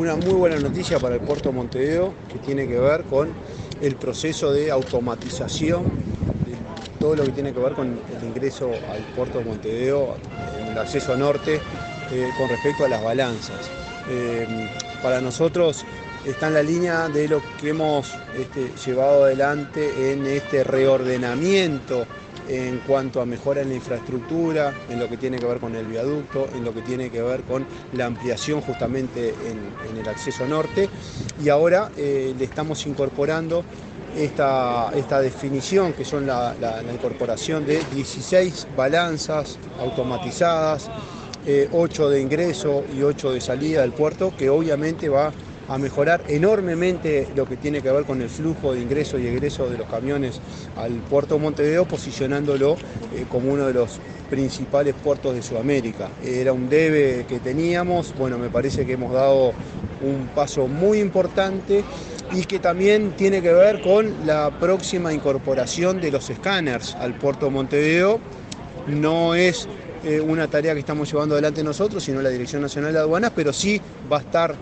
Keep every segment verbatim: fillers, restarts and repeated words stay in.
una muy buena noticia para el puerto de Montevideo, que tiene que ver con el proceso de automatización de todo lo que tiene que ver con el ingreso al puerto de Montevideo, en el acceso norte, eh, con respecto a las balanzas. Eh, para nosotros está en la línea de lo que hemos este, llevado adelante en este reordenamiento en cuanto a mejora en la infraestructura, en lo que tiene que ver con el viaducto, en lo que tiene que ver con la ampliación justamente en, en el acceso norte, y ahora eh, le estamos incorporando esta, esta definición, que son la, la, la incorporación de dieciséis balanzas automatizadas, eh, ocho de ingreso y ocho de salida del puerto, que obviamente va a mejorar enormemente lo que tiene que ver con el flujo de ingreso y egreso de los camiones al puerto de Montevideo, posicionándolo eh, como uno de los principales puertos de Sudamérica. Era un debe que teníamos, bueno, me parece que hemos dado un paso muy importante y que también tiene que ver con la próxima incorporación de los escáneres al puerto de Montevideo. No es eh, una tarea que estamos llevando adelante nosotros, sino la Dirección Nacional de Aduanas, pero sí va a estar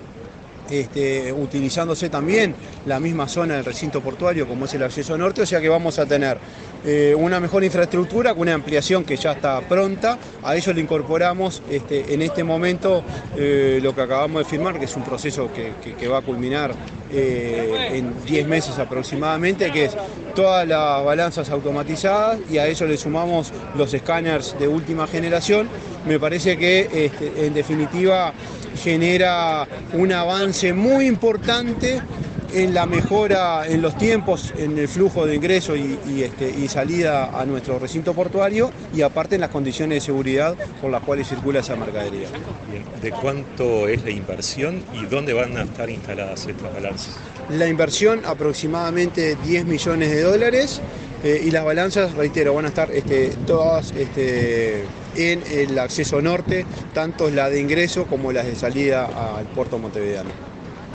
Este, utilizándose también la misma zona del recinto portuario como es el acceso norte, o sea que vamos a tener eh, una mejor infraestructura con una ampliación que ya está pronta. A ello le incorporamos este, en este momento eh, lo que acabamos de firmar, que es un proceso que, que, que va a culminar eh, en diez meses aproximadamente, que es todas las balanzas automatizadas, y a ello le sumamos los escáneres de última generación. Me parece que este, en definitiva genera un avance muy importante en la mejora en los tiempos, en el flujo de ingreso y, y, este, y salida a nuestro recinto portuario, y aparte en las condiciones de seguridad por las cuales circula esa mercadería. Bien. ¿De cuánto es la inversión y dónde van a estar instaladas estas balanzas? La inversión aproximadamente diez millones de dólares. Eh, y las balanzas, reitero, van a estar este, todas este, en el acceso norte, tanto la de ingreso como las de salida al puerto montevideano.